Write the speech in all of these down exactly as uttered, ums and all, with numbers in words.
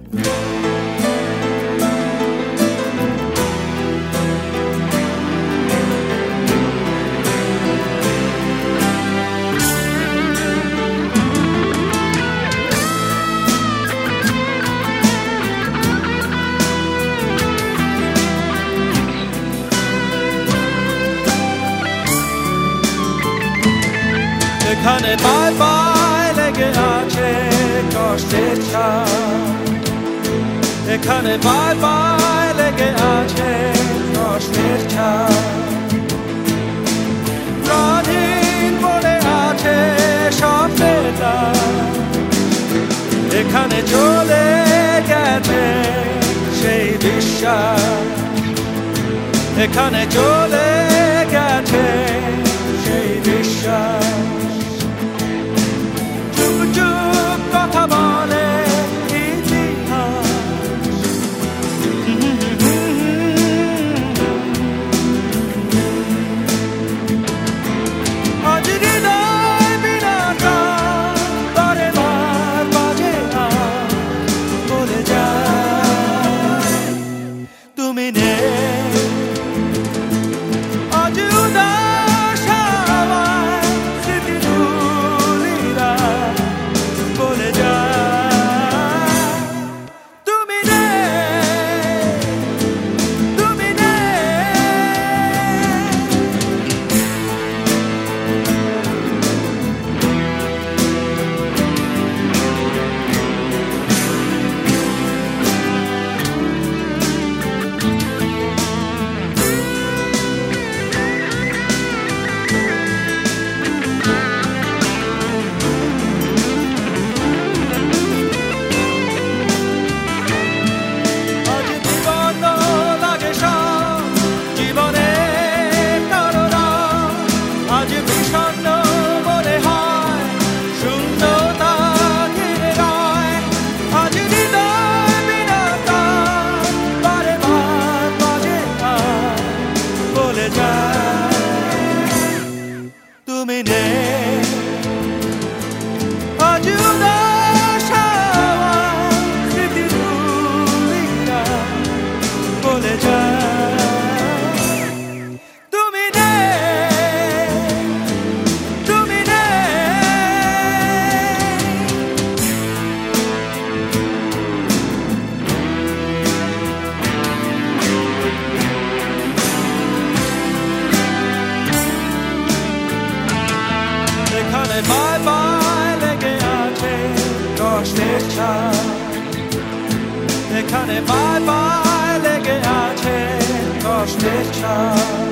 এখানে bye bye লেগে আছে কষ্টের ছাপ, এখানে বাই বাই লেগে আছে কষ্টের ছাপ, প্রাণহীন পড়ে আছে স্বপ্নের লাশ, এখানে চলে গেছে সেই বিশ্বাস, এখানে চলে গেছে সেই বিশ্বাস। চুপ চুপ কথা বলে ইতিহাস, আজ হৃদয় বিনা গান বারে বার বাজে আর বলে যায় তুমি নেই। আজ উদাস হাওয়ায় স্মৃতিধূলিরা বলে যায় তুমি নেই, তুমি নেই। আজ বিপন্ন লাগে সব জীবনের কারণা, আজ বিষণ্ণ মনে হয় শূন্যতা ঘিরে রয়, আজ হৃদয় বিনা গান বারে বার বাজে আর বলে যায় তুমি নেই। আজ উদাস হাওয়ায় স্মৃতিধূলিরা বলে যায় তুমি নেই, তুমি নেই। এখানে বাই বাই লেগে আছে কষ্টের ছাপ, এখানে বাই বাই লেগে আছে কষ্টের ছাপ,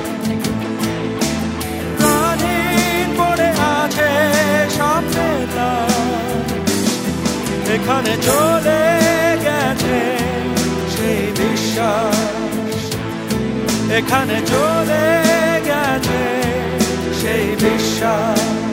প্রাণহীন পড়ে আছে স্বপ্নের লাশ, এখানে চলে গেছে সেই বিশ্বাস, এখানে চলে গেছে সেই বিশ্বাস।